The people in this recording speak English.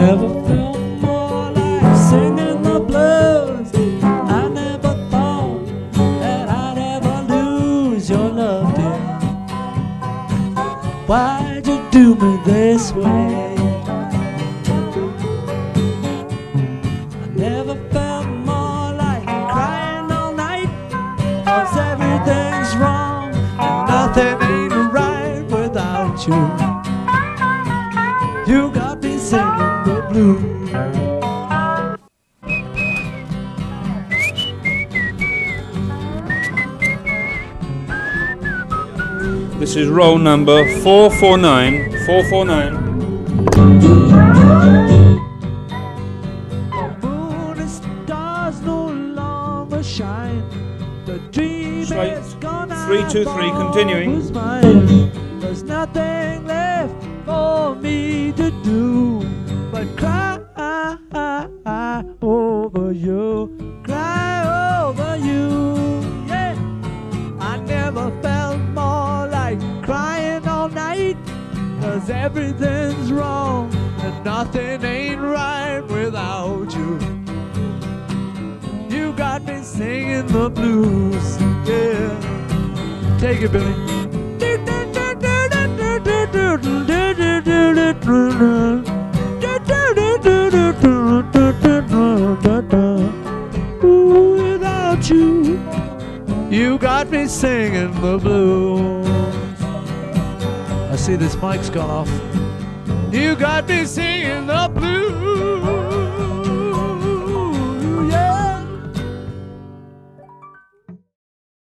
never felt more like singing the blues. I never thought that I'd ever lose your love, dear. Why'd you do me this way? I never felt more like crying all night, 'cause everything's wrong and nothing ain't right without you. You got me singing the blues. This is roll number 449. 449. The moon and stars no longer shine. The dream Straight. is gone. 3-2-3, continuing. Was mine. There's nothing left for me to do but cry over you, cry over you. Yeah, I never felt more like crying all night, 'cause everything's wrong and nothing ain't right without you. You got me singing the blues, yeah. Take it, Billy. Ooh, without you, you got me singing the blues. I see this mic's gone off. You got me singing the blues.